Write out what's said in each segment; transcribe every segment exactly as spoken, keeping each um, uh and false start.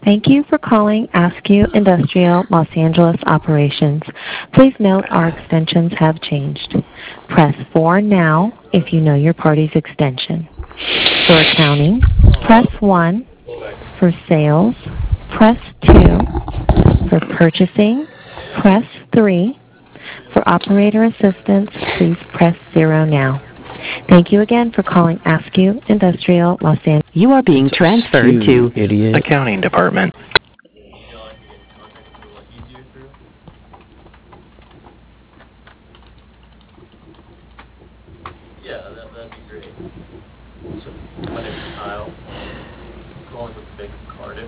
Thank you for calling Askew Industrial Los Angeles Operations. Please note our extensions have changed. Press four now if you know your party's extension. For accounting, press one. For sales, press two. For purchasing, press three. For operator assistance, please press zero now. Thank you again for calling Askew Industrial Los Angeles. You are being transferred to idiot. Accounting department. Yeah, that, that'd be great. So, my name is Kyle. I'm calling with the Bank of Cardiff.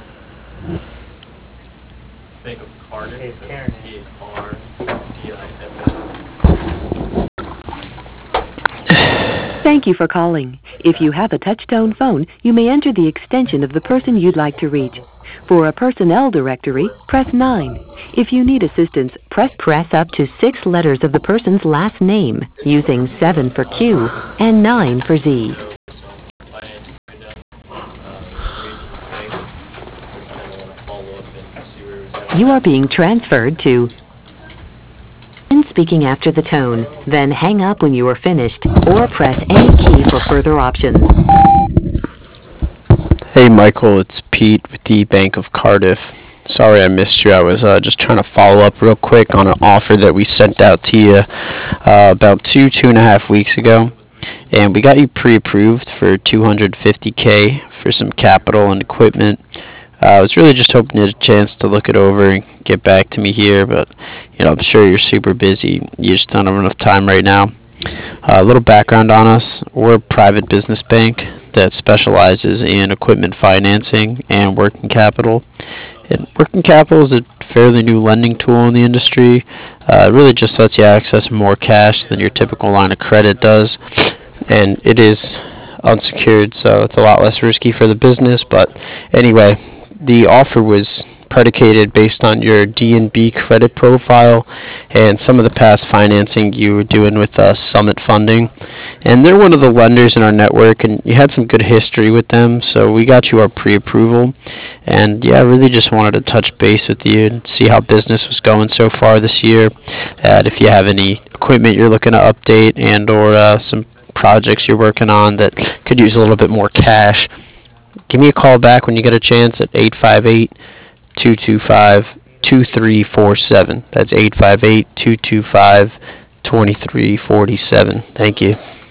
Bank of Cardiff. Hey, that's C H R D I F F. Thank you for calling. If you have a touch-tone phone, you may enter the extension of the person you'd like to reach. For a personnel directory, press nine. If you need assistance, press press up to six letters of the person's last name, using seven for Q and nine for Z. Finance breakdown. Uh, information of the bank. I kind of want to follow up and see where it was at. You are being transferred to speaking after the tone, then hang up when you are finished, or press any key for further options. Hey Michael, it's Pete with the Bank of Cardiff. Sorry I missed you. I was uh, just trying to follow up real quick on an offer that we sent out to you uh, about two, two and a half weeks ago. And we got you pre-approved for two hundred fifty K for some capital and equipment. Uh, I was really just hoping you had a chance to look it over and get back to me here, but you know, I'm sure you're super busy. You just don't have enough time right now. Uh, a little background on us. We're a private business bank that specializes in equipment financing and working capital. And working capital is a fairly new lending tool in the industry. Uh, it really just lets you access more cash than your typical line of credit does. And it is unsecured, so it's a lot less risky for the business. But anyway, the offer was predicated based on your D N B credit profile and some of the past financing you were doing with uh, Summit Funding. And they're one of the lenders in our network, and you had some good history with them, so we got you our pre-approval. And yeah, I really just wanted to touch base with you and see how business was going so far this year. And if you have any equipment you're looking to update and or uh, some projects you're working on that could use a little bit more cash, give me a call back when you get a chance at eight five eight, two two five, two three four seven. That's eight five eight, two two five, two three four seven. Thank you.